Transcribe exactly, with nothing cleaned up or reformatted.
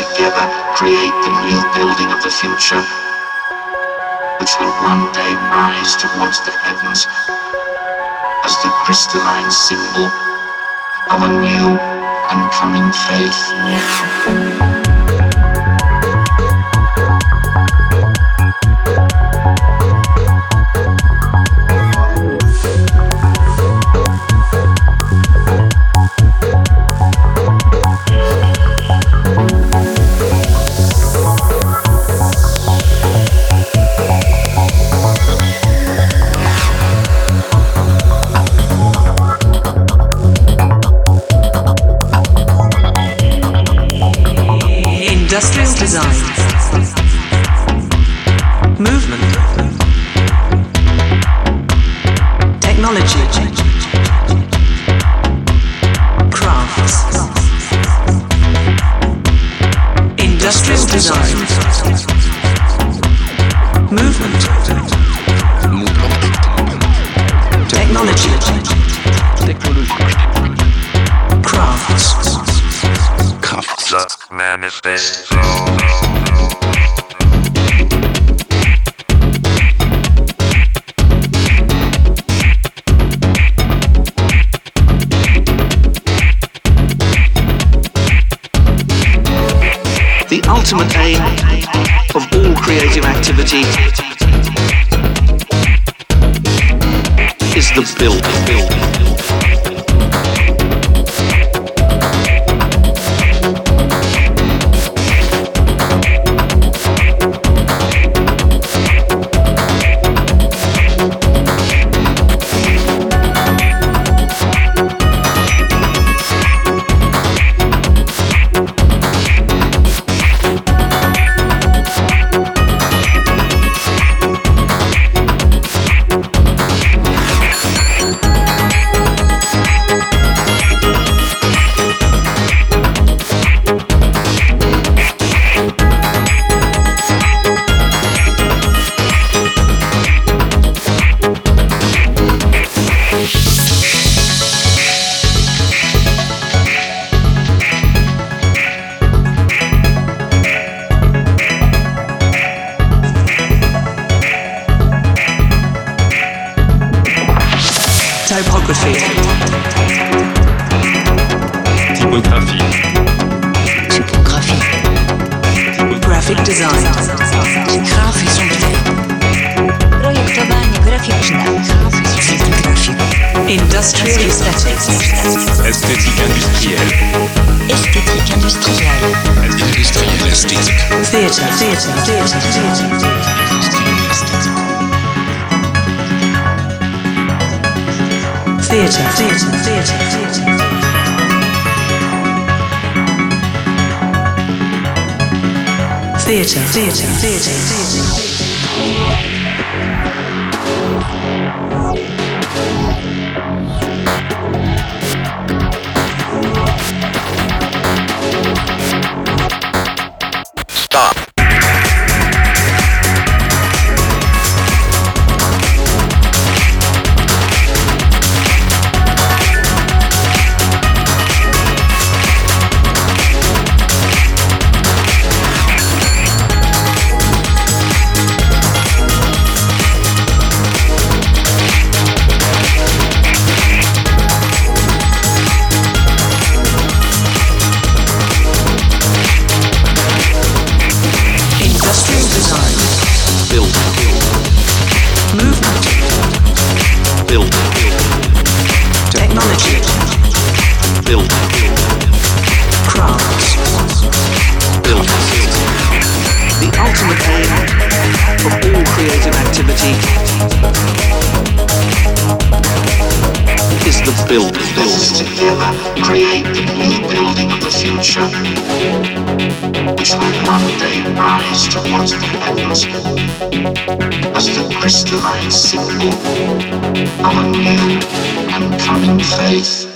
together create the new building of the future, which will one day rise towards the heavens as the crystalline symbol of a new and coming faith. Industrial design, movement, technology, crafts, industrial design, movement, technology, crafts. The manifesto. The ultimate aim of all creative activity is the build. build. Typography, typographie, typographie, graphic design, grafische ontwerp, projektowanie graficzne, grafische grafik, industrial aesthetics, esthétique industrielle, esthétique industrielle, industrielle esthétique, theatre, theatre, theatre, theatre. Theatre, theatre, theatre, theatre. Theatre, theatre, theatre, theatre. Stop. Build, build together, create the new building of the future, which will one day rise towards the heavens as the crystalline symbol of a new and coming faith.